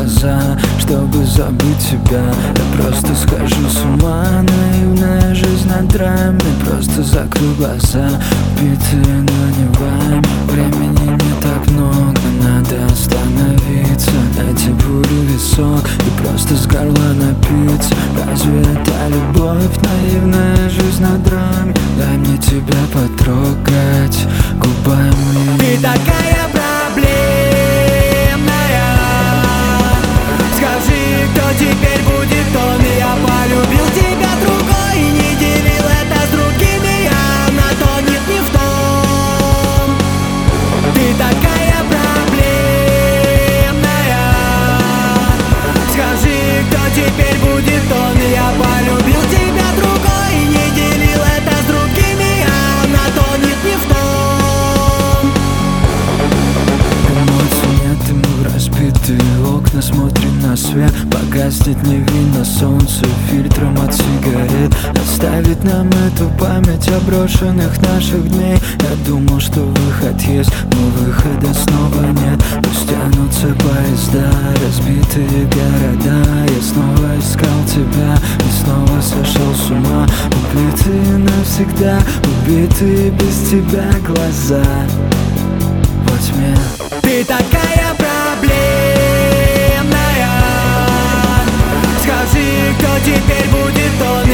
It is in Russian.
глаза, чтобы забыть тебя. Я просто схожу с ума, наивная жизнь над нами. Просто закрой глаза, убитые, но не вами. Времени не так много, надо остановиться. Дайте бурю висок и просто с горла напиться. Разве это любовь, наивная жизнь над нами? Дай мне тебя потрогать губами. Ты такая проблемная. Скажи, кто теперь будет он? Я полюбил тебя другой и не делил это с другими. Я на то нет, не в том. Ты такая проблемная. Скажи, кто теперь будет он? Я полюбил тебя другой и не делил это с другими. Я на то нет, не в том. Эмоций нет, и мы в разбитые окна смотрим на свет. Погаснет невинно солнце фильтром от сигарет. Оставить нам эту память о брошенных наших дней. Я думал, что выход есть, но выхода снова нет. Пусть тянутся поезда, разбитые города. Я снова искал тебя и снова сошел с ума. Убитые навсегда, убитые без тебя глаза во тьме. Ты такая проблемная. Скажи, кто теперь будет он?